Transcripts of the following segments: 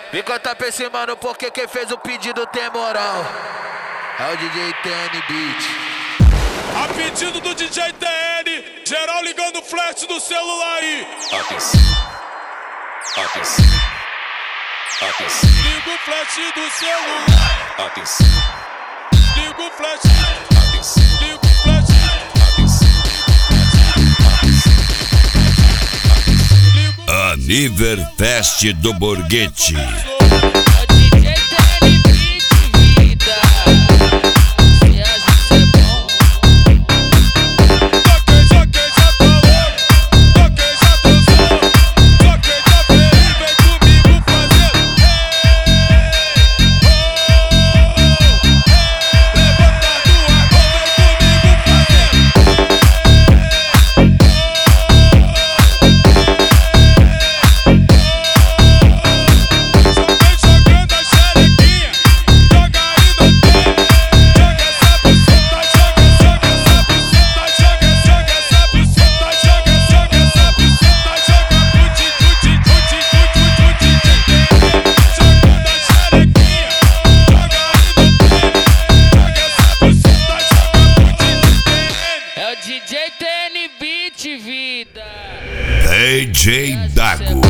Vem cantar pra esse mano porque quem fez o pedido tem moral. É o DJ TN Beat. A pedido do DJ TN, geral ligando o flash do celular aí. Liga o flash do celular. Liga o flash. Liga o flash. Aniverfest do Borghetti. DJ TN Beat, vida. DJ Dago.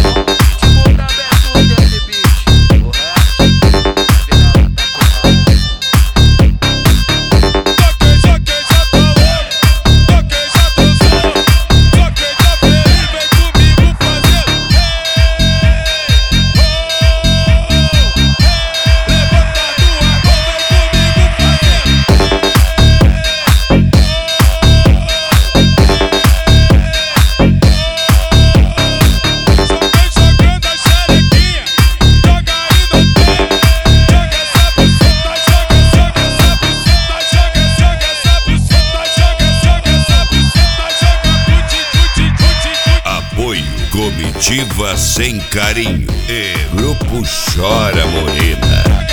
Comitiva Sem Carinho e Grupo Chora Morena.